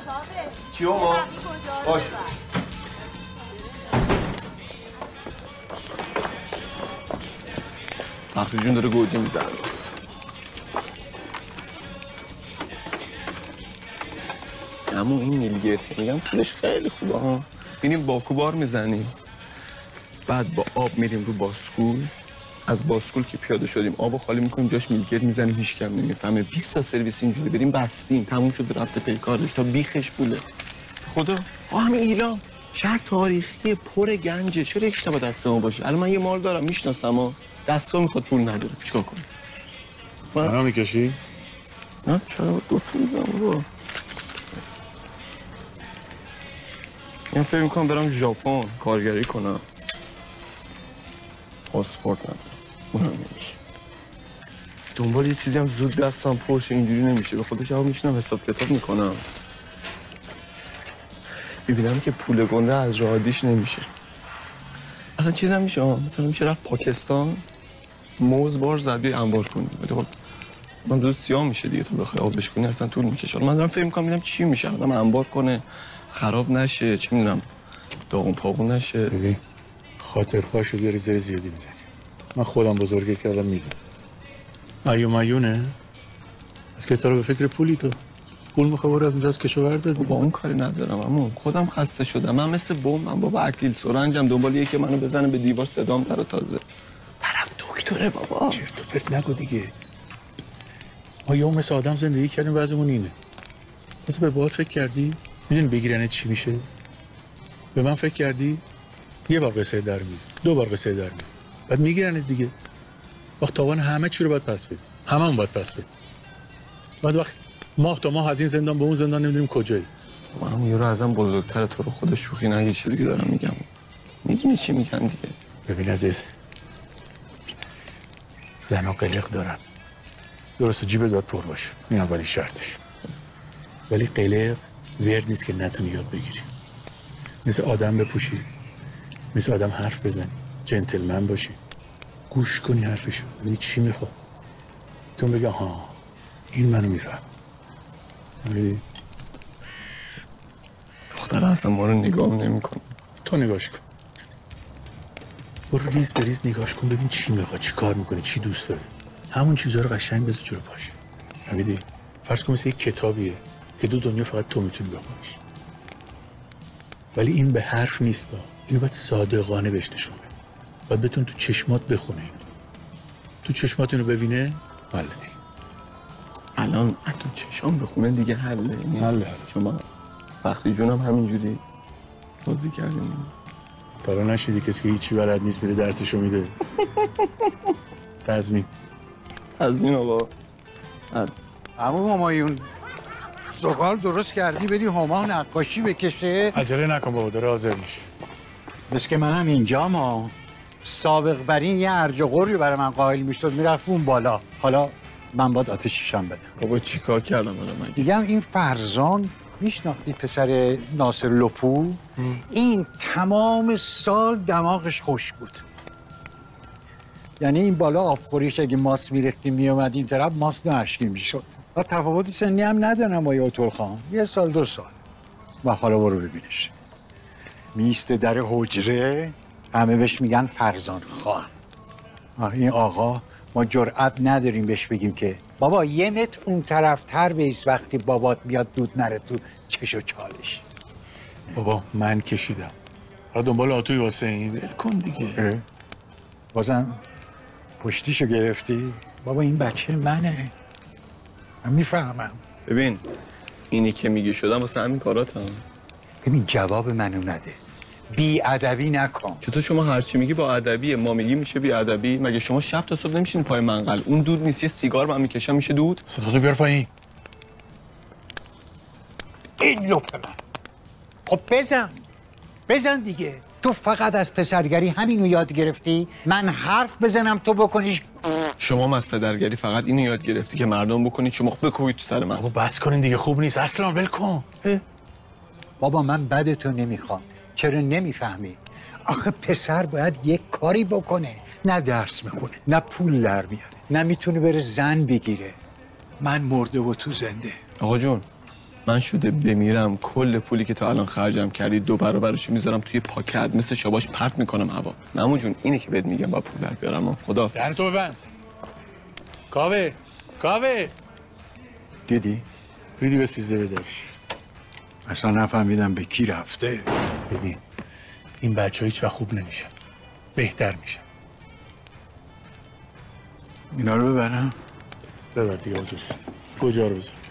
چی ما؟ باش فخری جون داره گوجه میزنه اما این نیلگرتی میگم پولش خیلی خوبه ها. بینیم باکو بار میزنیم بعد با آب میریم رو باسکول از باسکول که پیاده شدیم آبو خالی میکنیم جاش میلگرد میزنیم هیچ کم نمیفهمه 20 تا سرویس اینجوری بریم بستیم تموم شد رفته پی کارش تا بیخش پوله خدا همین ایران شهر تاریخی پر گنجه چرا اشتباه دست ما باشه الان من یه مال دارم میشناسم ها دستا میخواد پول نداره چیکار کنم منو میکشی نه چرا دو توزم بابا من فکر میکنم برم ژاپن کارگری کنم پاسپورت ندارم اونم نمیشه دنبال یه چیزی هم زود دستم پرش اینجوری نمیشه به خودش هم میشنم حساب کتاب میکنم ببینم که پول گنده از راه عادیش نمیشه اصلا چیز هم میشه مثلا میشه رفت پاکستان موز بار زد بیای انبار کنی خب من زود سیاه میشه دیگه تو بخوای آبش کنی اصلا طول میکشه من دارم فکر میکنم ببینم چی میشه آدم انبار کنه خراب نشه چی میدونم داغون پاغون نشه ببین خاطرخواهشو داری زیادی میزنی من خودم بزرگت کردم میدونم ایونه از که تو رو به فکر پولی تو پول میخواه از اونجا از کشاورزه با اون کاری ندارم اما خودم خسته شدم من مثل من بابا اکلیل سرنجم دنبال یکی منو بزنه به دیوار صدام در تازه طرف دکتره بابا چرت و پرت نگو دیگه ما یه مثل آدم زندگی کردیم وضعمون اینه مثل به باهات فکر کردی میدونی بگیرنت چی میشه به من فکر کردی یه بار قصه در میاد 2 بار قصه در میاد بعد میگیرنت دیگه وقت تاوان همه چی رو باید پس بدی هممون باید پس بدی بعد وقت ماه تا ماه از این زندان به اون زندان نمیدونیم کجایی من یه رو ازم بزرگتره تو رو خود شوخی نگی چیزی که دارم میگم میدونی چی میگن دیگه ببین عزیز زنا قلق دارن درسته جیبت باید پر باشه این اولی شرطش ولی قلق ورد نیست که نتونی یاد بگیری مثل آدم بپوشی مثل آدم حرف بزنی جنتلمن باشی گوش کنی حرفشو ببینی چی میخواد تو بگی ها این منو میفهم ببینی دختر اصلا ما رو نگاه نمی‌کنه تو نگاش کن برو ریز به ریز نگاش کن ببین چی میخواد چی کار میکنه چی دوست داره همون چیزها رو قشنگ بذار جلو پاش ببینی فرض کن مثل یک کتابیه که دو دنیا فقط تو میتونی بخونیش ولی این به حرف نیست اینو باید صادقانه بهش نشون بده باید بتون تو چشمات بخونه اینو تو چشمات اینو ببینه حله دیگه الان تو چشام بخونه دیگه حله شما وقتی جونم همینجوری بازی کردیم تا رو نشیدی کسی که هیچی بلد نیست میره درسشو میده تضمین آقا عمو همایون زغال درست کردی بدی هما نقاشی بکشه عجله نکن بابا داره حاضر میشه بس که منم اینجام ها سابق بر این یه ارج و غوری برای من قائل میشد میرفت اون بالا حالا من باید آتشیشم بدم بابا چیکار کردم حالا من دیگم این فرزان میشناختی پسر ناصر لپو این تمام سال دماغش خوش بود یعنی این بالا آبخوریش اگه ماست میرفتیم میومد این طرف ماست نشکی میشد و تفاوت سنی هم ندارم با یوتول خان 1 سال 2 سال و حالا برو ببینش میسته در حجره همه بهش میگن فرزان خان این آقا ما جرئت نداریم بهش بگیم که بابا 1 متر اون طرف تر بیس وقتی بابات بیاد دود نره تو چش و چالش بابا من کشیدم حالا دنبال آتوی واسه این ول کن دیگه بازم پشتیشو گرفتی بابا این بچه منه من میفهمم ببین اینی که میگی شدم واسه همین کارات هم ببین جواب منو نده بی ادبی نکن چطور شما هرچی میگی با ادبیه ما میگی میشه بی ادبی مگه شما شب تا صبح نمیشین پای منقل اون دود نیست یه سیگار من میکشم میشه دود صداتو بیار پایین این لپ من خب بزن دیگه تو فقط از پسرگری همینو یاد گرفتی من حرف بزنم تو بکنیش شما از پدرگری فقط اینو یاد گرفتی که مردم بکنید شما بکوبید تو سر من بابا بس کنین دیگه خوب نیست اصلا ول کن بابا من بدتو نمیخوام چرا نمیفهمی آخه پسر باید یک کاری بکنه نه درس میخونه نه پول در بیاره نه میتونه بره زن بگیره من مرده و تو زنده آقا جون من شده بمیرم کل پولی که تا الان خرجم کردی 2 برابرش میذارم توی پاکت مثل شباش پرت میکنم هوا. مامو جون اینه که بهت میگم با پول در بیارم. خداحافظ. دهن تو ببند. کاوه دیدی؟ ریدی به 13 بدارش. اصلا نفهمیدم به کی رفته. ببین این بچه ها هیچ وقت خوب نمیشن، بهتر میشن. اینا رو ببرم؟ ببر دیگه آزوز. کجا رو بذار؟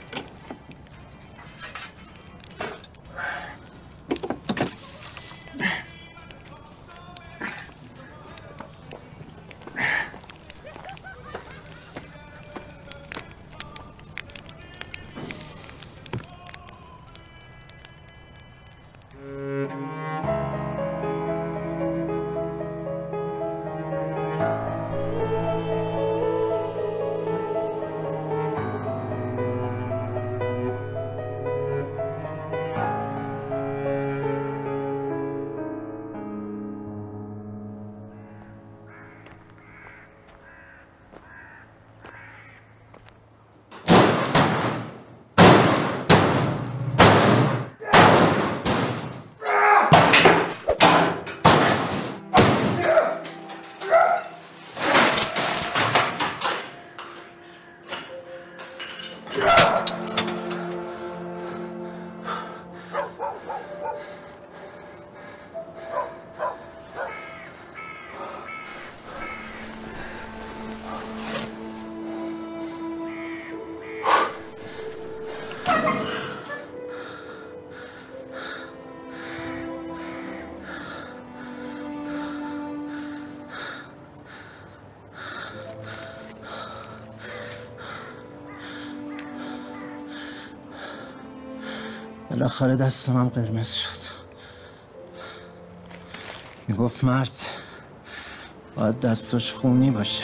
بالاخره دستم هم قرمز شد. میگفت مرد باید دستش خونی باشه.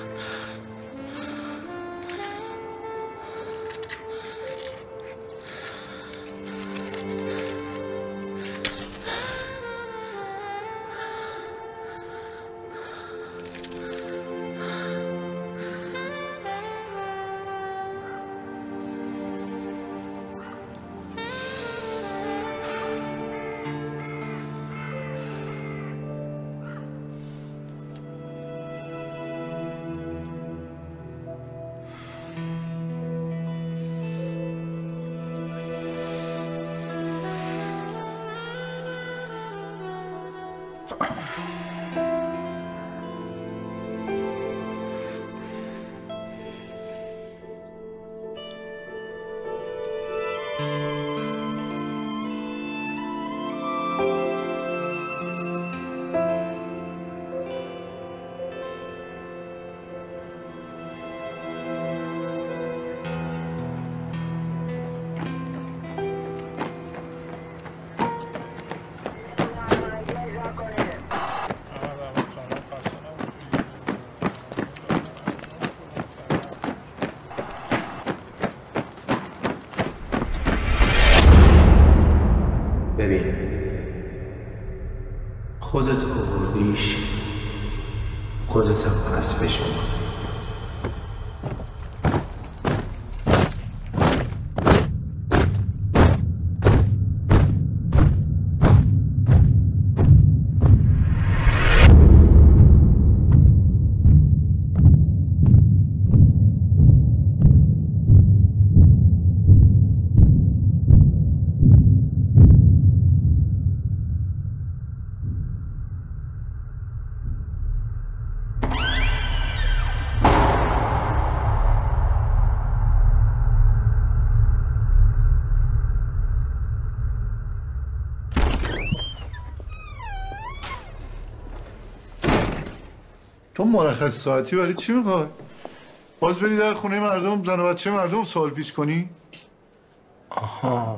ببین خودت آوردیش، خودت هم حذفش کن. تو مرخص ساعتی برای چی میخوای؟ باز بری در خونه مردم زن و بچه مردم سوال پیچ کنی؟ آها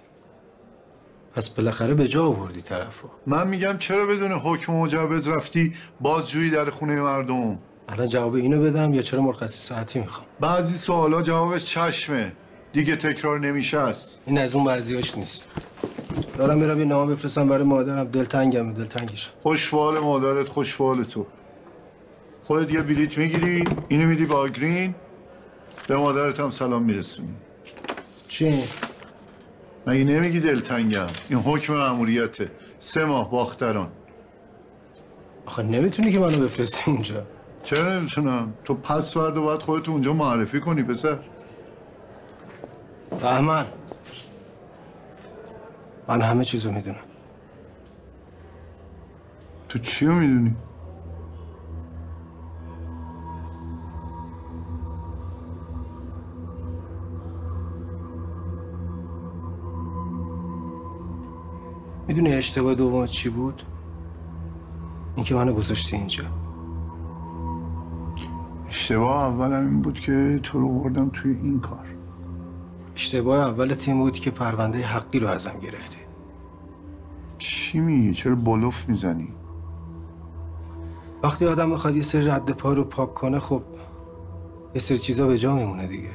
پس بالاخره به جا آوردی طرفو. من میگم چرا بدون حکم مجوز رفتی بازجویی در خونه مردم؟ الان جواب اینو بدم یا چرا مرخصی ساعتی میخوام؟ بعضی سوالا جوابش چشمه، دیگه تکرار نمیشه است. این از اون بعضیاش نیست. دارم میرم یه نامه بفرستم برای مادرم، دلتنگم، دلتنگشم. خوشوال مادرت، خوشوال تو. خودت یه بلیط میگیری، اینو میدی با گرین، به مادرت هم سلام میرسونی. چی؟ مگه نمیگی دلتنگم؟ این حکم مأموریته. 3 ماه باختران. آخه نمیتونی که منو بفرستی اونجا. چرا نمیتونم؟ تو پس فردا باید خودتو اونجا معرفی کنی پسر. بهمن، من همه چیزو میدونم. تو چیو میدونی؟ میدونی اشتباه دوم چی بود؟ اینکه منو گذاشتی اینجا. اشتباه اولم این بود که تو رو بردم توی این کار. اشتباه اولت این بود که پرونده حقی رو ازم گرفتی. چی میگی؟ چرا بلوف میزنی؟ وقتی آدم میخواد یه سری رد پا رو پاک کنه، خب یه سری چیزا به جا میمونه دیگه.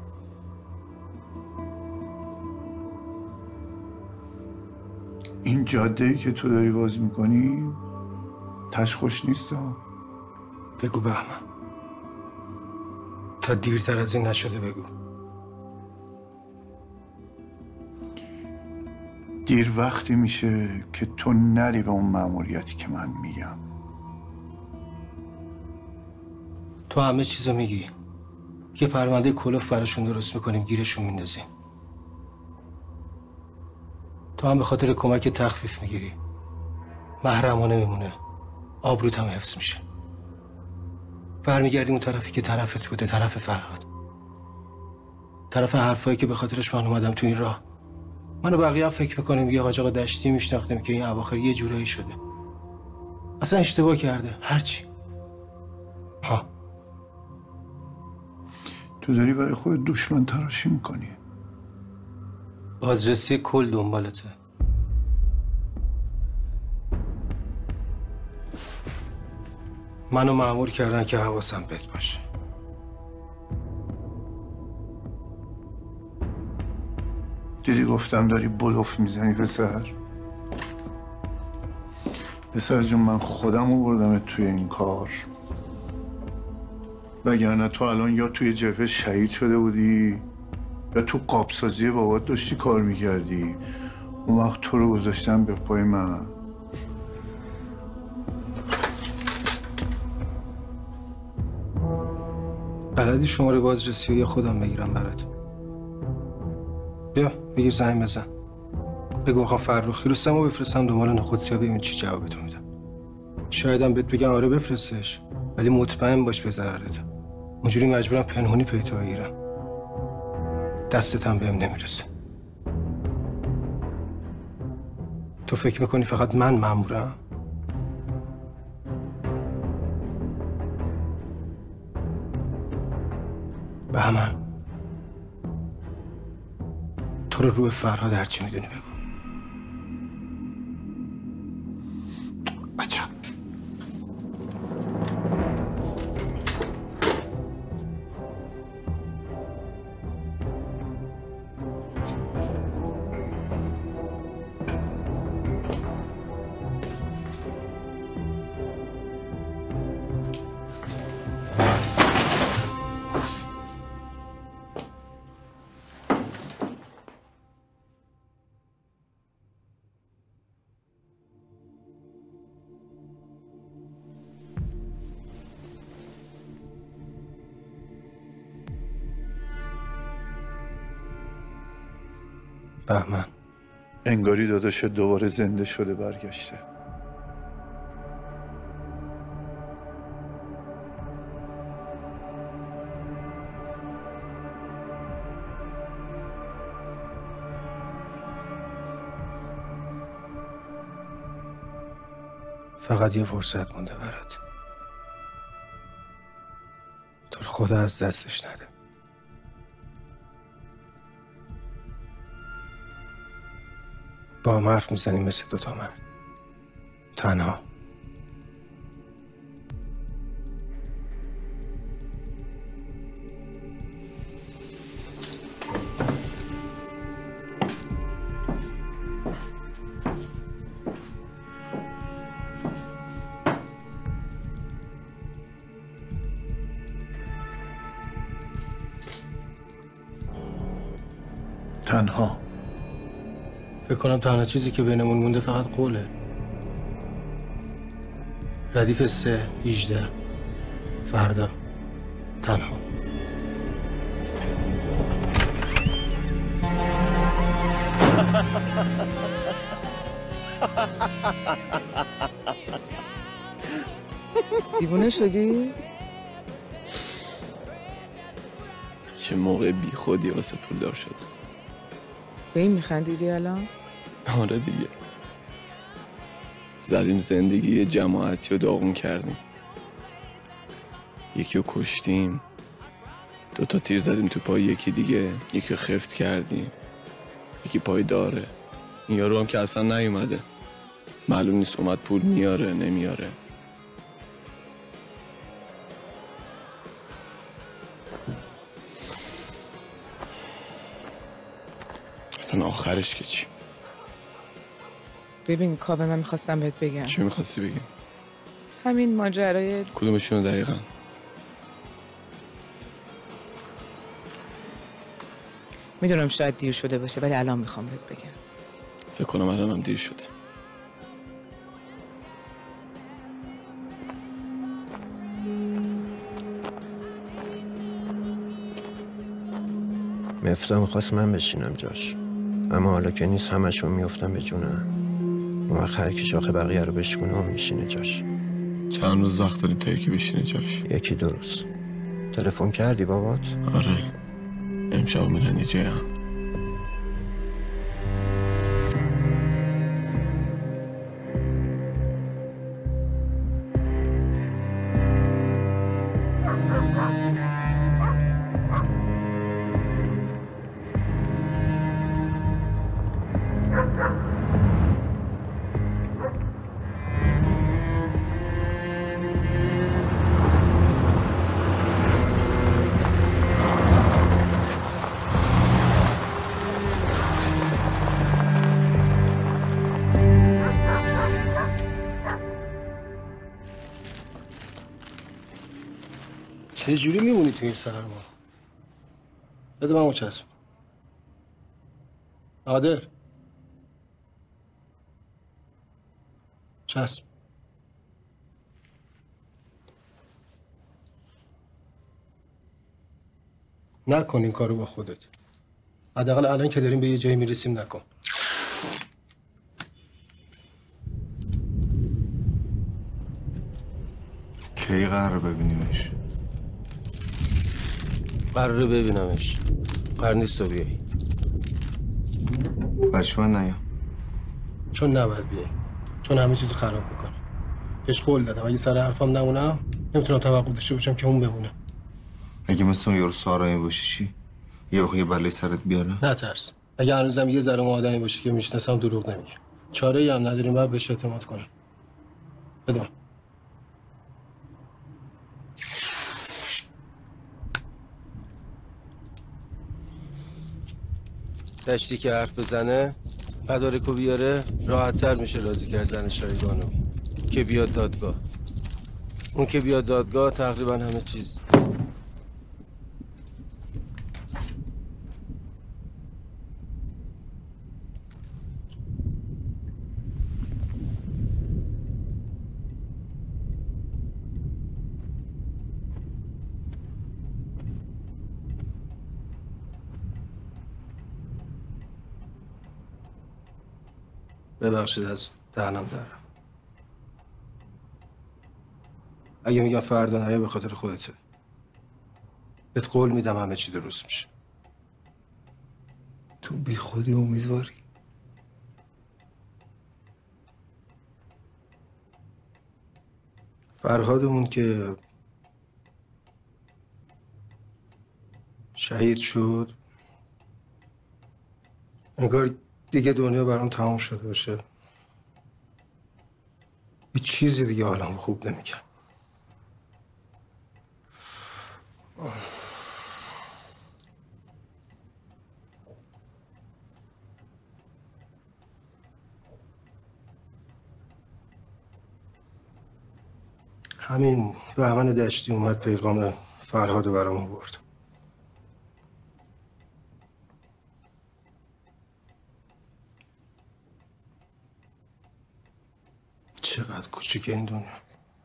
این جاده‌ای که تو داری باز میکنی تش خوش نیست ها. بگو بهمن، تا دیرتر از این نشده بگو. دیر وقتی میشه که تو نری به اون مأموریتی که من میگم. تو همه چیزو میگی. یه پرونده کلوف براشون درست میکنیم، گیرشون میندازیم. تو هم به خاطر کمک تخفیف میگیری. محرمانه میمونه، آبروت هم حفظ میشه. برمیگردیم اون طرفی که طرفت بوده، طرف فرهاد، طرف حرفایی که به خاطرش من اومدم تو این راه. من و بقیه هم فکر میکنیم یه قاجاق دشتی میشناختیم که این اواخر یه جورایی شده. اصلا اشتباه کرده، هرچی. ها، تو داری برای خود دشمن تراشی میکنی. بازرسی کل دنبالته. منو مأمور کردن که حواسم بهت باشه. دیدی گفتم داری بلوف میزنی پسر. پسر جون، من خودم آوردم توی این کار، وگرنه تو الان یا توی جبهه شهید شده بودی یا تو قابسازی بابات داشتی کار میکردی. اون وقت تو رو گذاشتم به پای من. بلدی شماره بازرسی یا خودم بگیرم برات؟ بیا بگیر، زنگ بزن، بگو میخوام فرخی رو سمو بفرستم دنبال نخودسیا، ببین چی جوابتو میدم. شایدم بهت بگم آره بفرستش، ولی مطمئن باش به ضررت. اونجوری مجبورم پنهونی پیتو بگیرم، دستت هم بهم نمیرسه. تو فکر میکنی فقط من مأمورم؟ بهمن، تو رو روی فرهاد هرچی میدونی بگو. عجب. بهمن، انگاری داداش دوباره زنده شده برگشته. فقط یه فرصت مونده برات. تو رو خدا از دستش نده. با هم حرف میزنیم مثل دوتا مرد، تنها. تنها. فکر کنم تنها چیزی که بینمون مونده فقط قوله. ردیف 3-18 فردا تنها. دیوونه شدی؟ چه موقع بی خودی واسه پولدار شدن. به این میخندیدی الان؟ آره دیگه. زدیم زندگی یه جماعتی رو داغون کردیم. یکی رو کشتیم، 2 تا تیر زدیم تو پای یکی دیگه، یکی رو خفت کردیم، یکی پای داره. این یارو هم که اصلا نیومده، معلوم نیست اومد پول میاره نمیاره. اصلا آخرش که چی؟ ببین کاوه، من میخواستم بهت بگم. چی میخواستی بگیم؟ همین ماجرای کدومشونو دقیقا؟ میدونم شاید دیر شده باشه ولی الان میخوام بهت بگم. فکر کنم الانم دیر شده. مفتاح میخواست من بشینم جاش، اما حالا که نیست همشون میفتن به جونم. اون وقت هر کی شاخه بقیه رو بشکونه و میشینه جاش. چند روز وقت داریم تا یکی بشینه جاش؟ 1-2 روز. تلفن کردی بابات؟ آره، امشب میرن یه جای هم. چه جوری میمونی تو این سرما؟ بده من اون چسب. نادر چسب. نکن این کارو با خودت. حداقل الان که داریم به یه جایی میرسیم نکن. کی قراره ببینیمش؟ قراره ببینمش. قرار نیست تو بیایی. برش من نیام؟ چون نباید بیایی. چون همه چیزو خراب میکنه. بهش قول دادم اگه سر حرفم نمونم نمیتونم توقع داشته باشم که اون بمونه. اگه مثل اون یارو سارایی باشی چی؟ یه بخون یه بلای سرت بیاره؟ نترس. اگه هنوزم یه ذره آدمی باشی که میشناسم دروغ نمیگه. چاره‌ای هم نداریم باید بهش اعتماد کنم. بده من. دشتی که حرف بزنه مدارکو بیاره راحت‌تر میشه راضی کرد زن شایگانو که بیاد دادگاه. اون که بیاد دادگاه تقریبا همه چیز. ببخشید از دهنم در رفت. اگه میگم فردا نیا به خاطر خودته. بهت قول میدم همه چی درست میشه. تو بی خودی امیدواری؟ فرهادمون که شهید شد انگار دیگه دنیا برام تمام شده باشه. هیچ چیزی دیگه حالم خوب نمیکرد. همین بهمن دشتی اومد پیغام فرهادو برام آورد. چقدر کوچیکه این دنیا.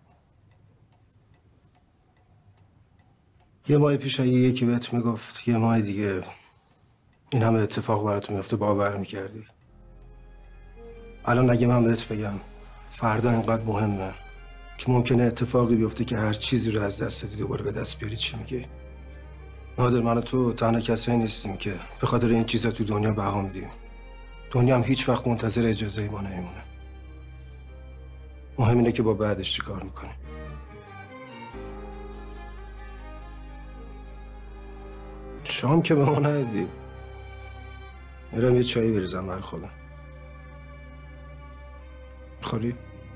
یه ماه پیش اگه یکی بهت میگفت یه ماه دیگه این همه اتفاق برات میفته باور میکردی؟ الان اگه من بهت بگم فردا اینقدر مهمه که ممکنه اتفاقی بیفته که هر چیزی رو از دست دادی دوباره به دست بیاری، چی میگی؟ نادر، من و تو تنها کسایی نیستیم که به خاطر این چیزا تو دنیا بها میدیم. دنیا هم هیچ وقت منتظر اجازه ما نمیمونه. مهم اینه که با بعدش چی کار میکنیم. شام که به ما ندیدی. میرم یه چایی بریزم برای خودم. میخوری؟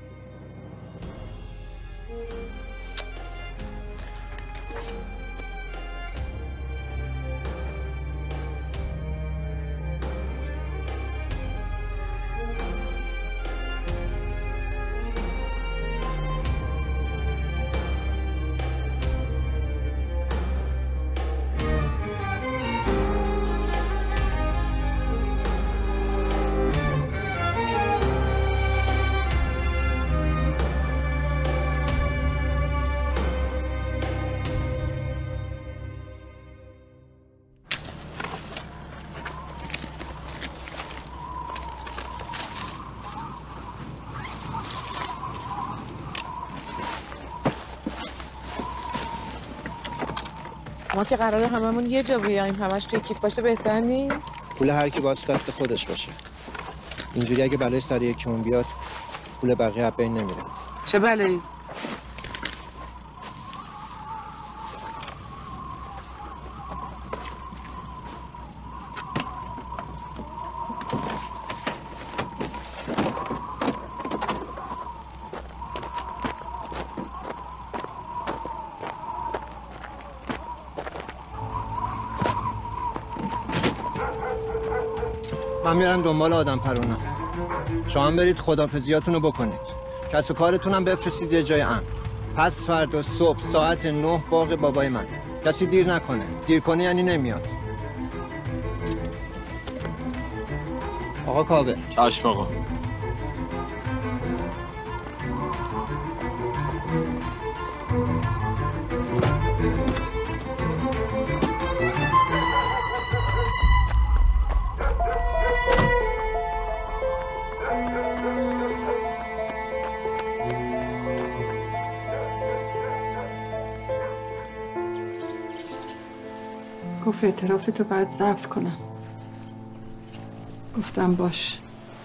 ما که قراره هممون یه جا بیایم، همش توی کیف باشه بهتر نیست؟ پول هر کی باز دست خودش باشه. اینجوری اگه بلای سر یکیمون بیاد پول بقیه از بین نمیره. چه بلایی؟ من میرم دنبال آدم پرونا. شما هم برید خدافظیاتونو بکنید. کس و کارتونم بفرستید یه جای امن. پس فردا صبح ساعت 9 باغ بابای من. کسی دیر نکنه. دیر کنه یعنی نمیاد. آقا کاوه. چشم آقا. گفت اعترافتو باید ضبط کنم. گفتم باش.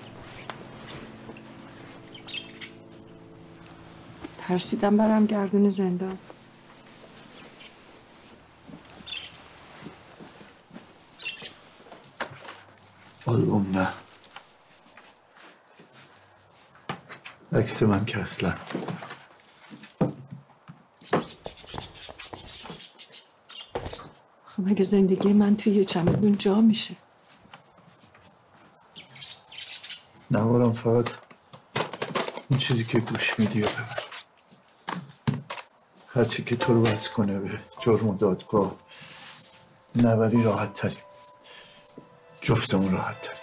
ترسیدم برم گردون زندان. آلبوم نه. عکس من که اصلا. خب اگه زندگی من توی یه چمدون جا میشه. نوارم فقط اون چیزی که گوش میدی رو ببر. هرچی که تو رو وصل کنه به جرم و دادگاه نبری راحت تریم. جفتمون راحت تریم.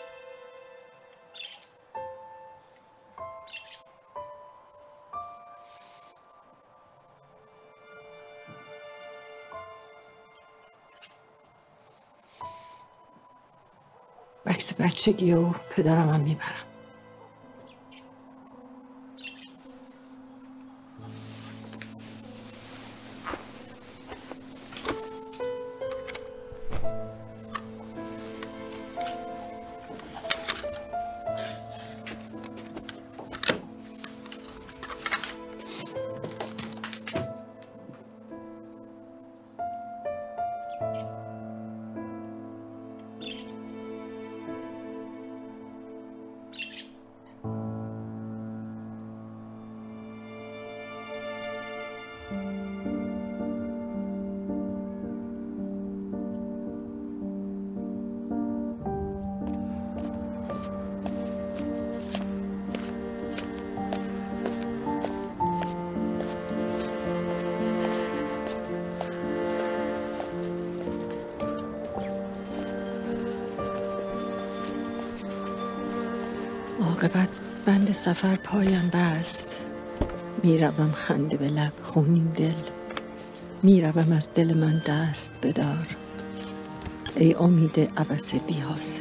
عکس بچگی و پدرم هم میبرم. عاقبت بند سفر پایم بست، میروم خنده به لب خونین دل، میروم از دل من دست بدار، ای امید عبث بی حاصل.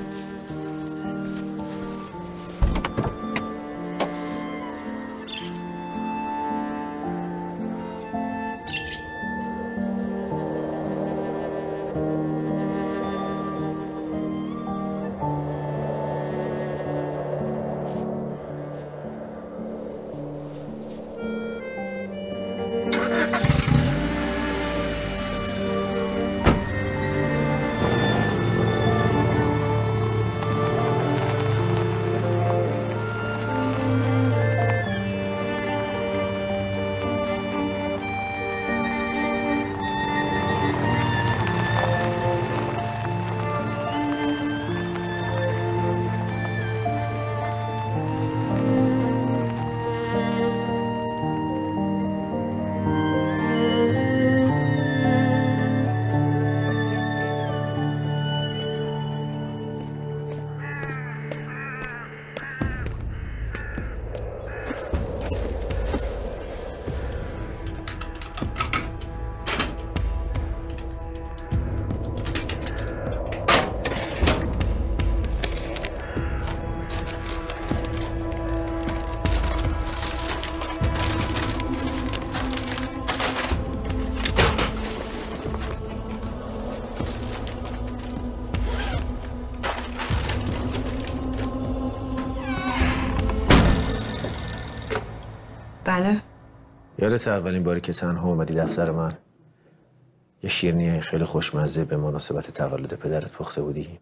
بله. یادت اولین باری که تنها اومدی دفتر من یه شیرینی خیلی خوشمزه به مناسبت تولد پدرت پخته بودی؟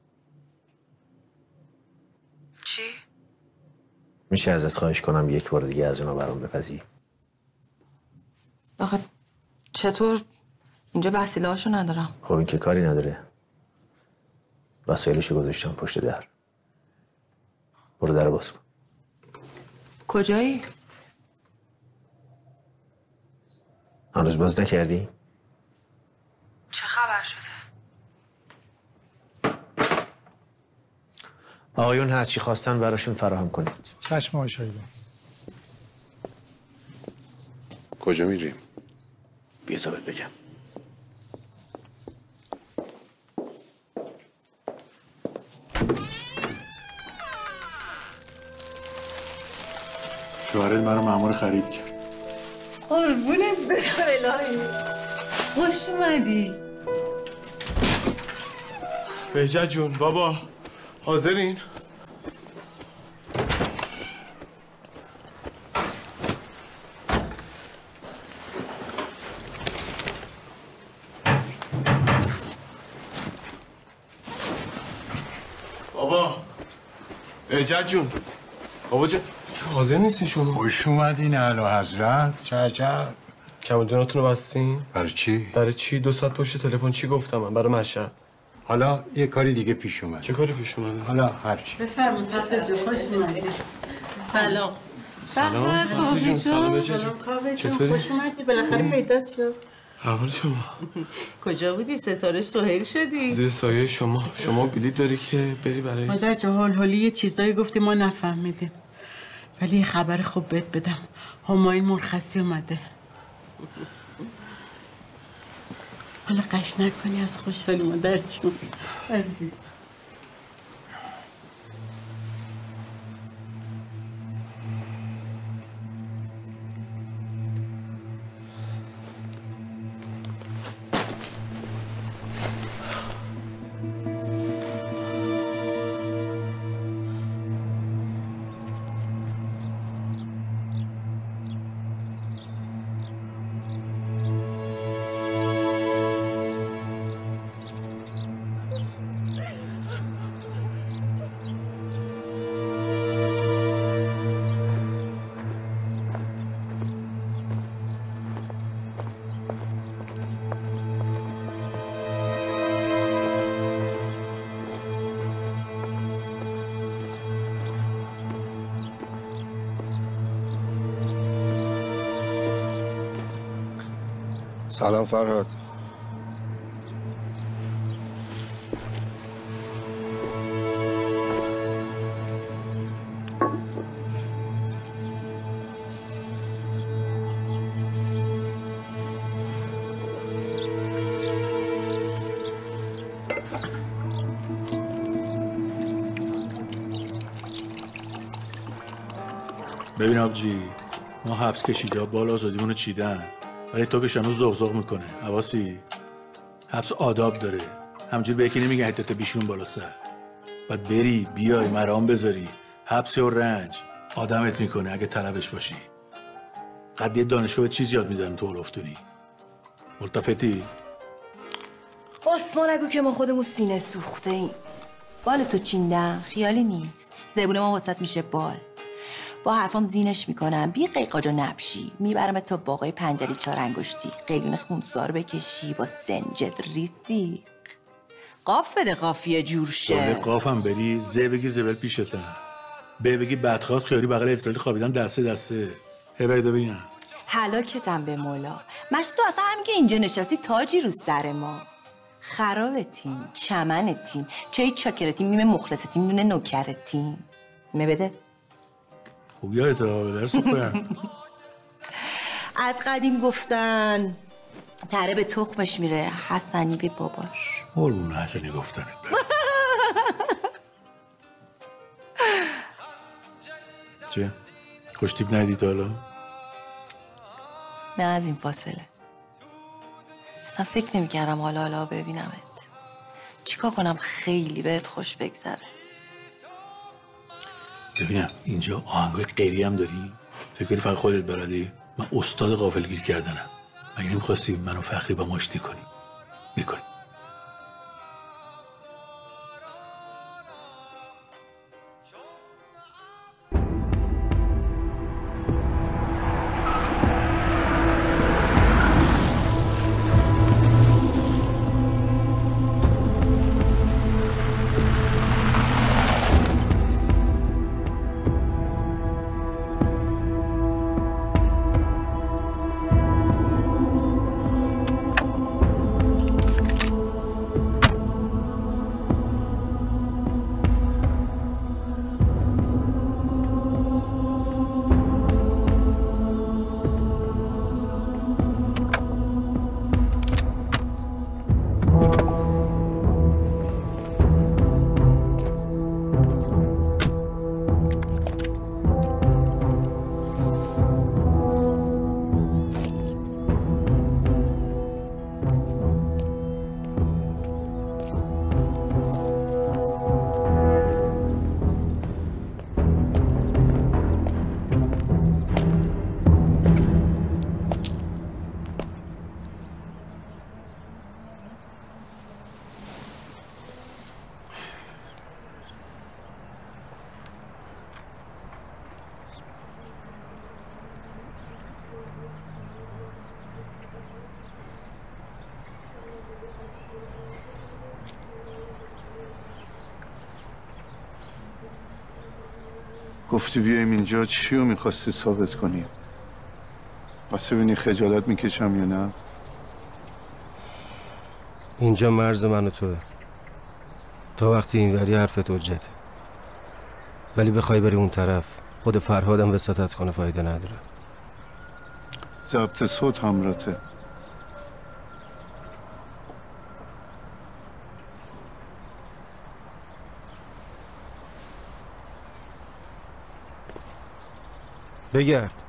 چی؟ میشه ازت خواهش کنم یک بار دیگه از اونا برام بپزی؟ آخه چطور؟ اینجا وسیله هاشو ندارم. خب این که کاری نداره. وسایلشو گذاشتم پشت در. برو در باز کن. کجایی؟ هنوز باز نکردی؟ چه خبر شده؟ آقایون هرچی خواستن براشون فراهم کنید. چشم آقای شایبه. کجا میریم؟ بیا تا بهت بگم. شوهرت برای مأمور خرید کرد. قربونت برم الهی. خوش اومدی. بهجت جون بابا حاضرین؟ بابا بهجت جون بابا جون حاضر نیستی شما؟ خوش اومدین اعلی حضرت. چه عجب. چمدوناتون رو بستین؟ برای چی؟ برای چی؟ 2 ساعت پشت تلفن چی گفتم من؟ برای مشهد. حالا یه کاری دیگه پیش اومد. چه کاری پیش اومده؟ حالا هرچی. بفرمایید فقط جو خوش اومدید. سلام. سلام کاوه جون. سلام بهجت جون. کاوه جون چطوری؟ خوش اومدی. بالاخره پیدات شد. احوال شما؟ کجا بودی؟ ستاره سهیل شدی؟ زیر سایه شما بلیط داری که بری برای مادر جون هول یه چیزایی گفتی ما نفهمیدیم. ولی یه خبر خوب بهت بدم. همایون مرخصی اومده. حالا قش نکنی از خوشحالی مادر جون. عزیز. سلام فرهاد. ببین آبجی، ما حبس کشیده بالا آزادیمونو چیدن، ولی تو که هنوز زغزغ میکنه. حواسی، حبس آداب داره، همجور به یکی نمیگه حتت بیشون بالا سر. باید بری بیای مرام بذاری. حبس و رنج آدمت میکنه اگه طلبش باشی. قدیه دانشگاه به چیز یاد میدن تو افتونی. ملتفتی؟ عثمان نگو که ما خودمون سینه سوخته ایم. بال تو چیندم خیالی نیست. زبون ما وسط میشه بال. با حرفام زینش میکنم بی قیقاج و نبشی. میبرم تا باقای پنجری 4 انگشتی. قلیون خونسار بکشی با سنجد رفیق. قاف بده قافیه جور شه. قافم بری زه بگی زبل پیشتن. بگی بدخواد خیاری بغل اسرائیل خوابیدن دسته. بگید ببینم. هلاکتم به مولا. مش تو اصلا همین که اینجا نشستی تاجی رو سر ما. خرابتیم، چمنتیم، چای چاکرتیم، میم مخلصتیم، نونه نوکرتیم. بده. خوب یادت به درس بخورم. از قدیم گفتن تره به تخمش میره، حسنی به باباش. قربون حسنی گفتنت چه؟ خوش تیپ ندیدی تا حالا؟ نه از این فاصله. اصلا فکر نمی‌کردم حالا ببینمت. چیکار کنم خیلی بهت خوش بگذره؟ ببینم اینجا آهنگای غیری هم داری؟ فکر کنی فقط خودت بلدی؟ من استاد غافلگیر کردنم. مگه نمی‌خواستی منو فخری با ماشتی کنی؟ میکنی. گفتی بیایم اینجا چی رو میخواستی ثابت کنی؟ واسه ببینی خجالت میکشم یا نه؟ اینجا مرز من و توه. تا وقتی اینوری حرفت حجته. ولی بخوای بری اون طرف خود فرهادم وساطت کنه فایده نداره. ضبط صوت همراته. بگرد.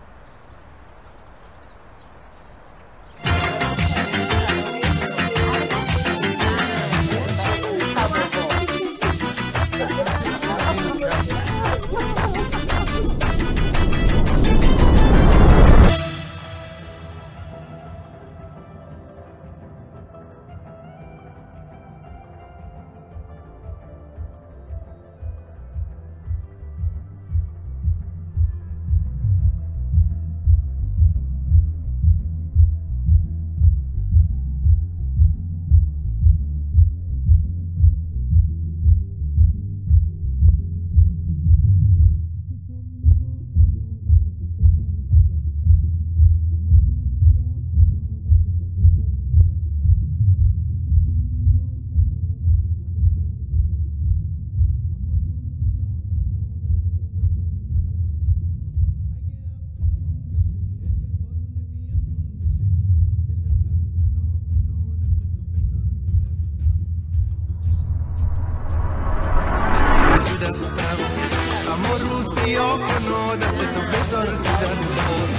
دستم اما روزی سیاه کن و دستتو بذار تو دستم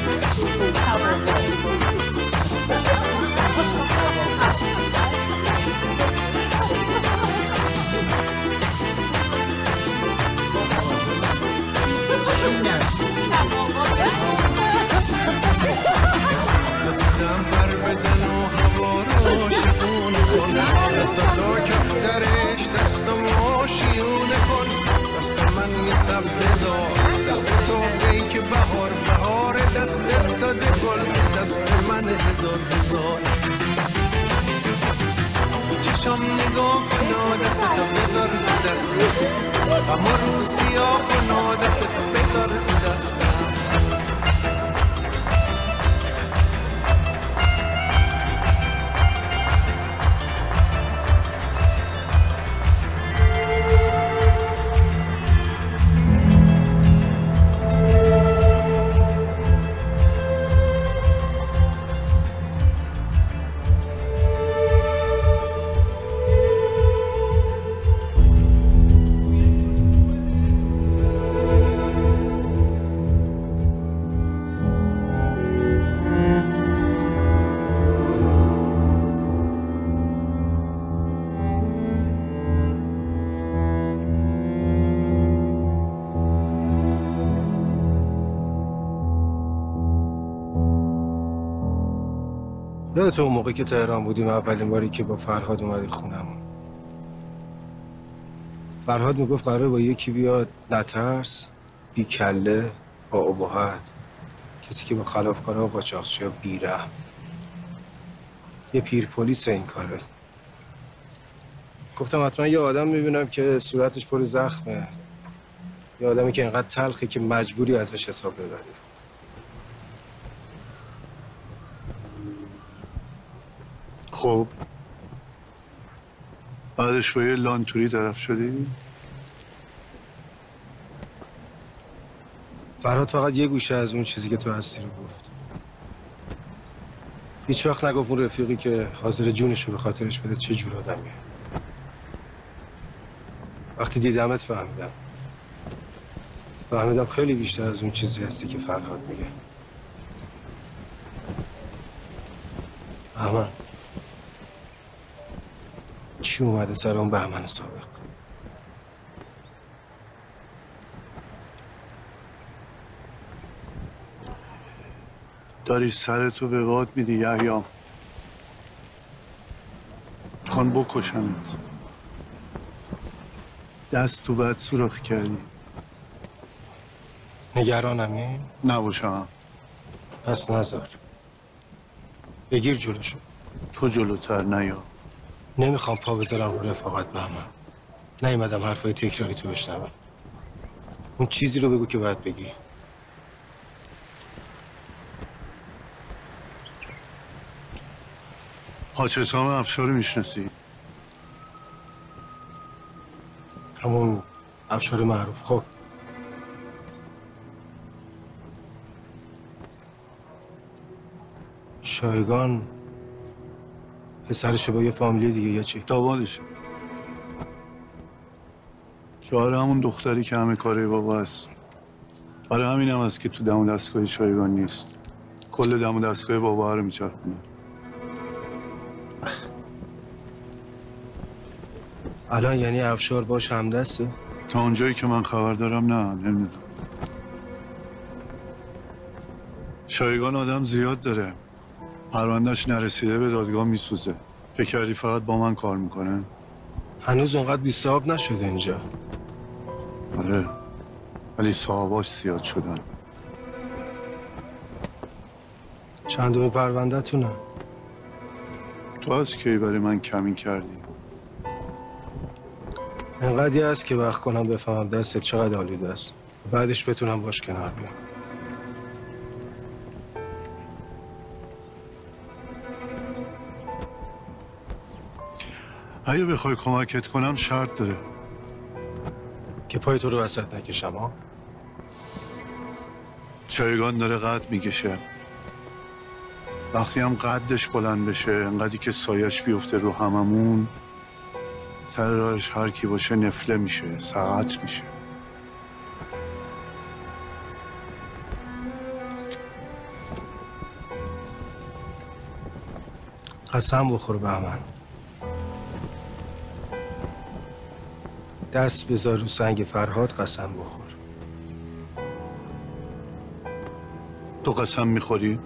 دستم پر بزن و هوا رو شکونه کن دستاتو کفترش دستمو شیونه کن دست من یه سبزه دار دست تو بیک بهار دستت داده گل دست من هزار چشم نگاه کن و دستتو بذار تو دستم غم رو سیاه کن و دستتو بذار تو دستم یادت اون موقع که تهران بودیم اولین باری که با فرهاد اومدی خونمون فرهاد میگفت قراره با یکی بیاد نترس بی کله با ابهت کسی که با خلافکارا و قاچاقچیا بیرحم یه پیر پلیس این کاره گفتم حتما یه آدم میبینم که صورتش پر زخمه یه آدمی که اینقدر تلخه که مجبوری ازش حساب ببری خب بعدش با یه لانتوری طرف شدی؟ فرهاد فقط یه گوشه از اون چیزی که تو هستی رو گفت هیچ وقت نگفت اون رفیقی که حاضر جونش رو به خاطرش بده چه جور آدمیه وقتی دیدمت فهمیدم خیلی بیشتر از اون چیزی هستی که فرهاد میگه بهمن چی اومده سر اون بهمن سابق داری سرتو به باد میدی یحیی خان بکشنت دست تو بد سوراخی کردی نگرانمی؟ نباشم پس نذار بگیر جلوشو تو جلوتر نیا نمیخوام پا بذارم رو رفاقت بهمن نیومدم حرفای تکراری تو بشنوم اون چیزی رو بگو که باید بگی حاج حسام افشار رو میشناسی؟ همون افشار معروف خب شایگان پسرشه با یه فامیلی دیگه یا چی؟ دامادشه شوهر همون دختری که همه کاره بابا هست برای همین هم هست که تو دم و دستگاه شایگان نیست کل دم و دستگاه بابا رو میچرخونه الان یعنی افشار باش همدسته؟ تا اونجایی که من خبر دارم نه نمیدونم شایگان آدم زیاد داره پروندهش نرسیده به دادگاه میسوزه فکر کردی فقط با من کار میکنه؟ هنوز اونقدر بی صاحب نشده اینجا آره ولی صاحباش زیاد شدن چندومه پرونده تونه؟ تو از کی برای من کمی کردی؟ انقدری هست که وقت کنم بفهمم دستت چقدر آلوده است بعدش بتونم باش کنار بیام اگه بخوای کمکت کنم شرط داره که پای تو رو وسط نکشم ها؟ شایگان داره قد میکشه وقتی هم قدش بلند بشه انقدری که سایش بیفته رو هممون سر راهش هر کی باشه نفله میشه ساعت میشه قسم بخور بهمن. دست بذار رو سنگ فرهاد قسم بخور. تو قسم میخوری؟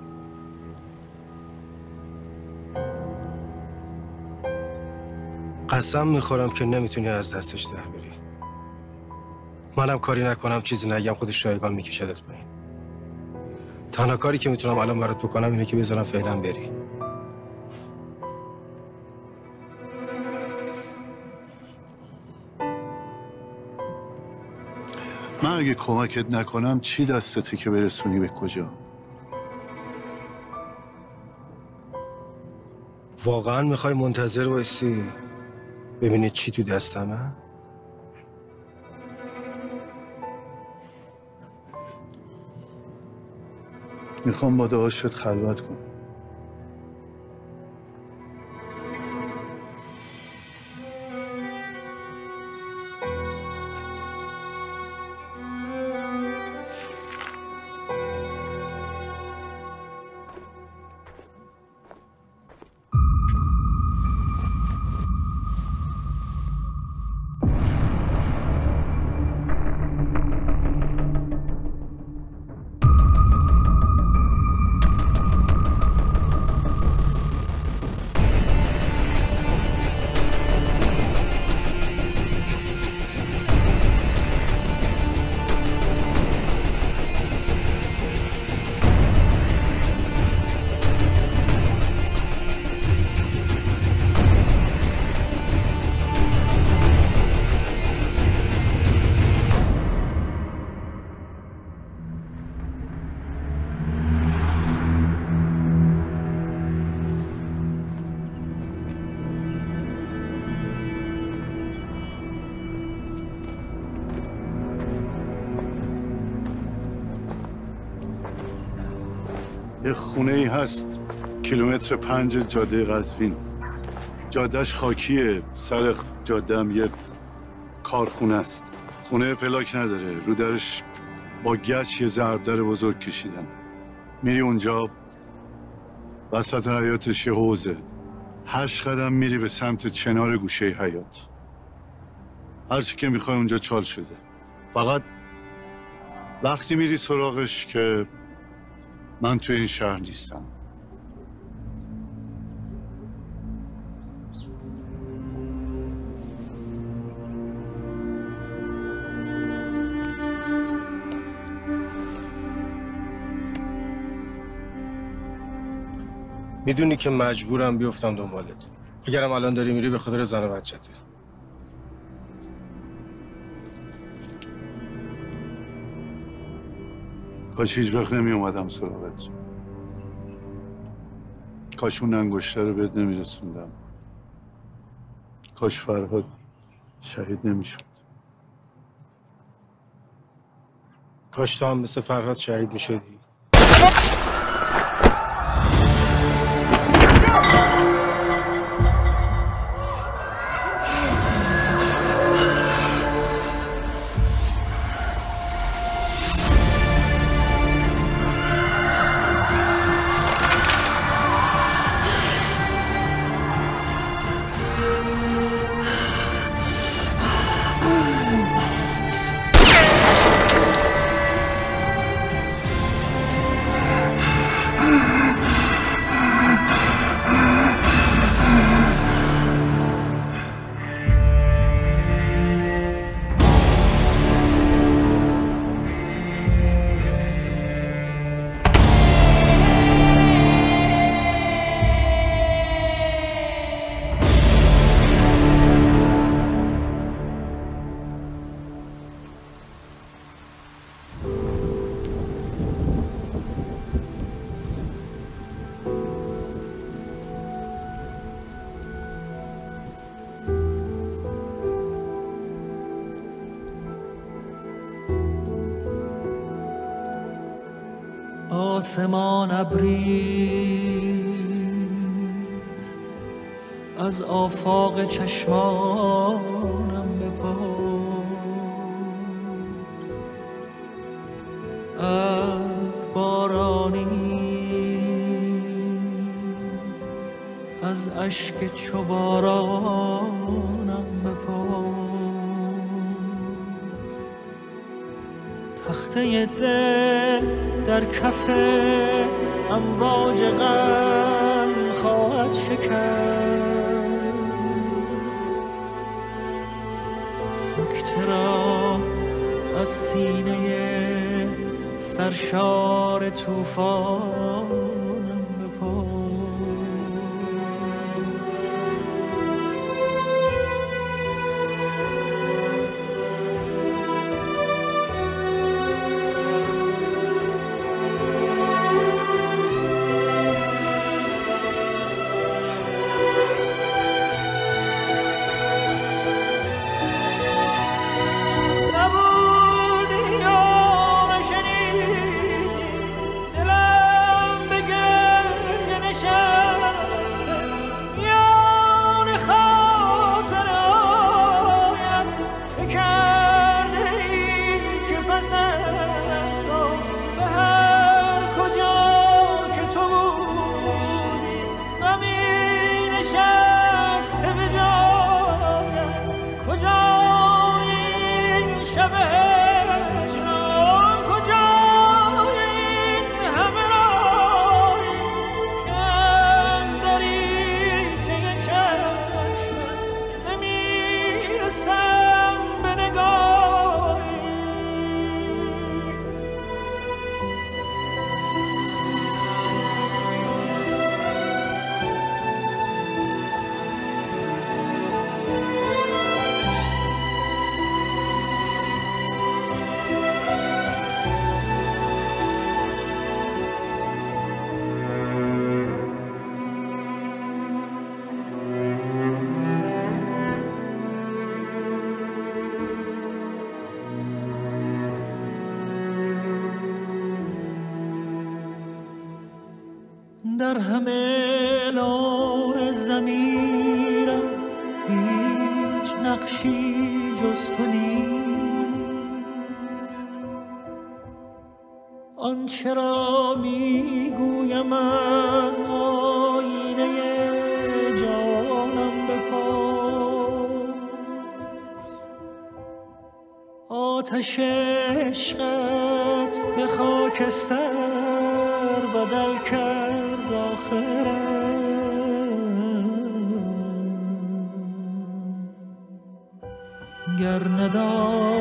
قسم میخورم که نمیتونی از دستش در بری. منم کاری نکنم چیزی نگم خودش رایگان میکشدت پایین. تنها کاری که میتونم الان برات بکنم اینه که بذارم فعلا بری. من اگه کمکت نکنم چی دستته که برسونی به کجا؟ واقعا میخوای منتظر باشی ببینی چی تو دستمه؟ میخوام با دعاشت خلوت کنم. یه خونه ای هست کیلومتر 5 جاده قزوین. جادهش خاکیه، سر جاده هم یه کارخونه است. خونه پلاک نداره، رو درش با گچ یه ضربدر بزرگ کشیدن. میری اونجا وسط حیاتش یه حوضه. 8 قدم میری به سمت چنار گوشه حیات. هرچی که میخوای اونجا چال شده. فقط وقتی میری سراغش که من توی این شهر نیستم. میدونی که مجبورم بیفتم دنبالت. اگرم الان داری میری به خاطر زن و بچته. کاش هیچ وقت نمی اومدم سراغت. کاش اون انگشتر رو بهت نمیرسوندم. کاش فرهاد شهید نمیشد. کاش تو هم مثل فرهاد شهید میشدی. آسمان ابریست از آفاق چشمانم بپرس. ابر بارانی از اشک چو بارانم بپرس. تخته دل در کف امواج غم خواهد شکست. نکته را از سینه سرشار طوفانم بپرس. در همه لوح ضمیرم هیچ نقشی جز تو نیست. آنچه را میگویم از آینه جانم بپرس. آتش عشقت به خاکستر بدل کرد آخرم. گر ندارم